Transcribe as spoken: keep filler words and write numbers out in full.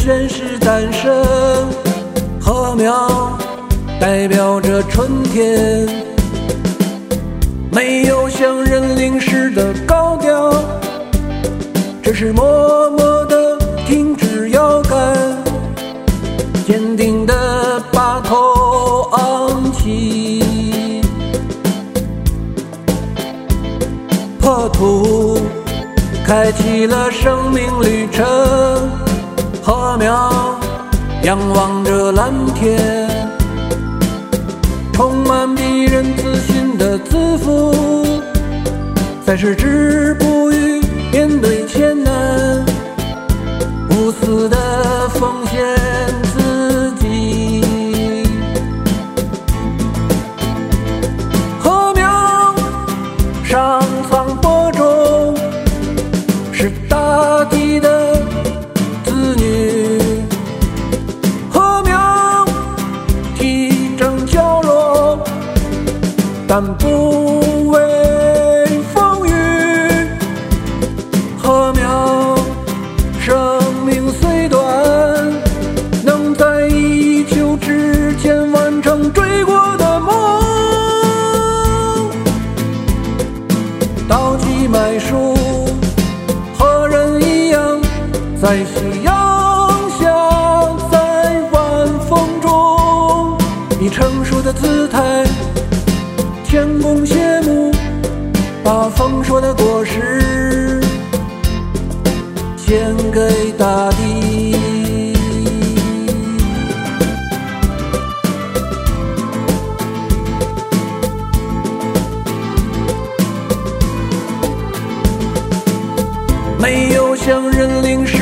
宣誓诞生，禾苗代表着春天，没有向人领诗的高调，只是默默地停止摇杆，坚定地把头昂起。破土开启了生命旅程，禾苗仰望着蓝天，充满逼人自信的自负，才是止步于面对艰难，无私的奉献自己。禾苗上苍播种，是大地的子女，禾苗体征娇弱，但不畏风雨。禾苗生命虽短，能在一秋之间完成追过的梦。倒骑麦黍，和人一样，在夕阳下，在晚风中，以成熟的姿态谦恭谢幕，把丰硕的果实献给大地。没有向人领诗